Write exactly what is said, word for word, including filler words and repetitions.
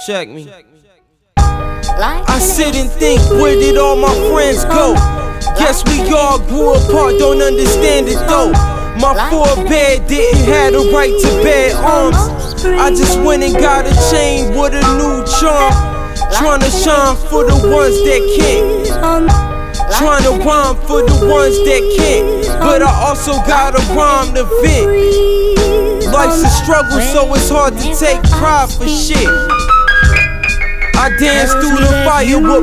Check me. I sit and think, where did all my friends go? Guess we all grew apart, don't understand it though. My forebear didn't have the right to bear arms. I just went and got a chain with a new charm. Tryna shine for the ones that can't. Tryna rhyme for the ones that can't. But I also gotta rhyme to vent. Life's a struggle, so it's hard to take pride for shit. I dance through the fire with